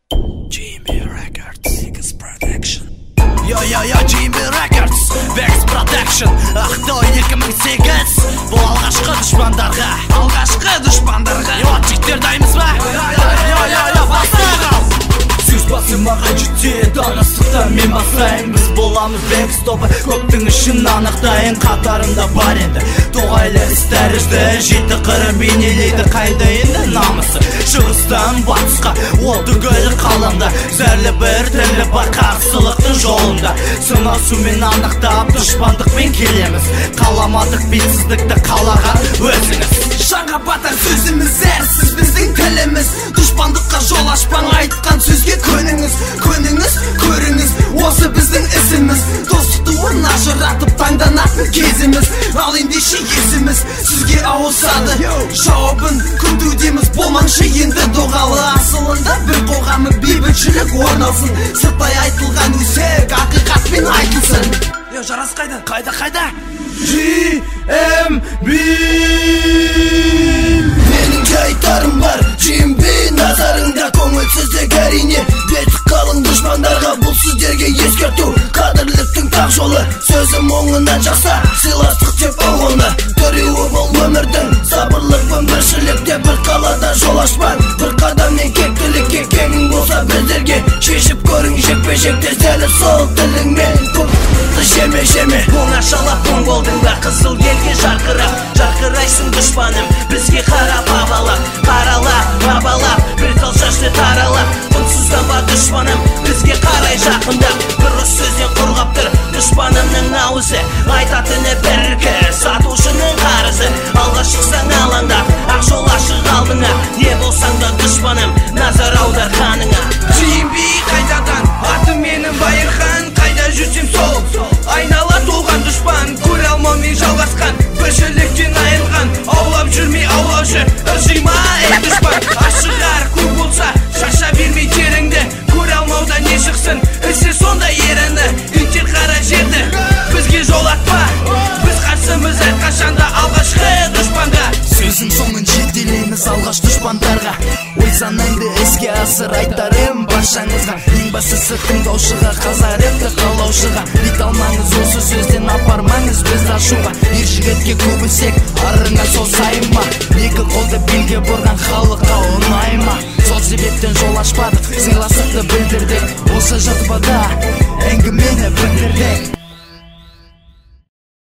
GMB Records, Vegas Production. Yo, GMB Records, Vegas Production. Ақтау 2008. Бұл алғашқы дұшпандарға. Yo, жігіттер дайынбыз ба? Yo, бастағал. Сөз басы маған жетсе, таныстықта мен басайын. Біз боламыз Vegas тобы, көптің үшін анықтайын. Қатарында бар енді тоғайлы істәрізді, жеті қыры бейнелейді. Қайда енді намысы? Шығыстан батысқа, ол түгілі қаламда. Зәрлі бір тілі бар қарсылықтың жолында. Сынасумен анықтап, дұшпандықпен келеміз. Қаламадық бетсіздікті қалаған өзіңіз. Шаңға батар сөзіміз әрсіз біздің тіліміз. Дұшпандыққа жол ашпаң, айтқан сөзге көніңіз. Көріңіз, осы біздің ісіміз. Достықты ажыратып таңданатын кезіміз. Ал ендеше есіміз сізге ауысады. Жауабын күтудеміз, болмаңшы енді доғалы. Асылында бір қоғамы бейбітшілік орналсын. Сырттай айтылған өсек ақиқатпен айтылсын. Жарас қайда? GMB. Менің айтарым бар, GMB назарыңда. Көңілсіздік әрине, беті қалың дұшпандарға. Бұл сіздерге ескерту, қадірліктің тақ жолы. Сөзім оңынан жақса, сыйластық деп оғыны. Түреуі бұл өмірдің, сабырлықпен біршілікте. Бір қалада жол ашпан, бір қадаммен кектілікке. Кеңің болса біздерге, шешіп көрің жекпе-жекте. Зәлі сол тіліңмен жеме. Оңашалап оң болдың ба, қызыл елге жарқырайсың дұшпаным. Бізге қарап абалап, бір тал шашты таралап. Құнсызданба дұшпаным, бізге қарай жақындап. Дұрыс сөзден қорғап тұр дұшпанымның ауызы. Айтатыны біркі, сатушының қарызы. Алға шықсаң алаңдап, ақ жол ашық алдыңа. Не болсаң да дұшпаным, назар аудар қаныңа. GMB қайдадан, атым менің Байырхан. Қайда жүрсем сол, айнала толған дұшпан. Көре алмаумен жалғасқан, біршіліктен айырылған. Аулап жүрмей аулаушы, ыржима ей дұшпан. Ашығар көп болса, шаша бермей теріңді. Көре алмауда не шықсын, ісі сонда еріні. Иттер қара жерді, бізге жол атпа. Біз қарсымыз әрқашанда алғашқы дұшпанға. Сөзің соңын жетелейміз алғаш дұшпандарға. Ой санаңды іске асыр айтарым баршаңызға. Ең бастысы тыңдаушыға, қазарымды қалаушыға. Бет алмаңыз осы сөзден, апармаңыз бізді ашуға. Ер жігітке көбісек, арыңа сол сайма. Екі қолды белге бұрған халыққа ұнайма. Сол себептен жол ашпадық, сыйластықты білдірдік. Осы жатпада әңгімені білдірдік.